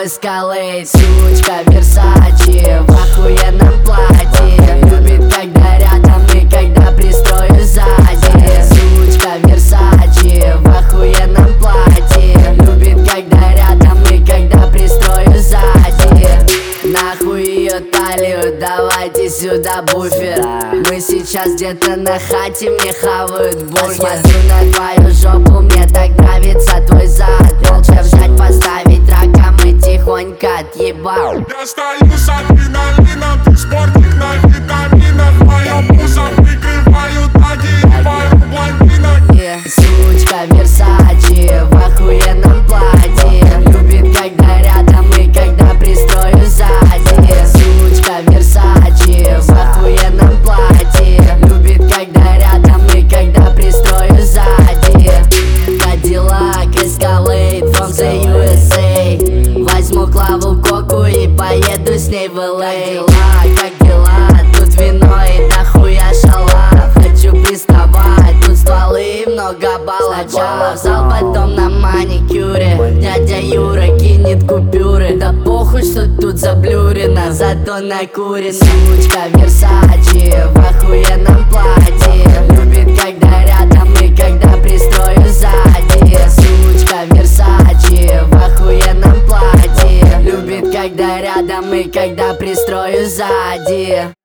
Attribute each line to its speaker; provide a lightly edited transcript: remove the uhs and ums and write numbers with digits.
Speaker 1: Escalade. Сучка Versace в охуенном платье, любит, когда рядом и когда пристрою сзади. Сучка Versace в охуенном платье, любит, когда рядом и когда пристрою сзади. Нахуй ее талию, давайте сюда буфер. Мы сейчас где-то на хате, мне хавают бургер. Смотрю на твою жопу, мне так нравится твой зад. Молча взять, поставить раком и тихонько отъебал.
Speaker 2: Я стою с адреналином, ты спортик на витаминах. Моё пузо прикрывают ноги, ебаю блондинок.
Speaker 1: Сучка Versace в охуенном платье, любит, когда рядом и когда пристрою сзади. Сучка Versace в охуенном платье, любит, когда рядом и когда пристрою сзади. Cadillac Escalade from the USA. Возьму Клаву Коку и поеду с ней в LA. Как дела? Тут вино и дохуя шалав. Хочу приставать, тут стволы и много баллов. Сначала в зал, потом на маникюре. Дядя Юра кинет купюры. Да похуй, что тут заблюрено, зато накурено. Сучка Versace в охуенном платье, любит, когда рядом и когда пристрою сзади. Сучка Versace в охуенном платье, любит, когда рядом и когда пристрою сзади.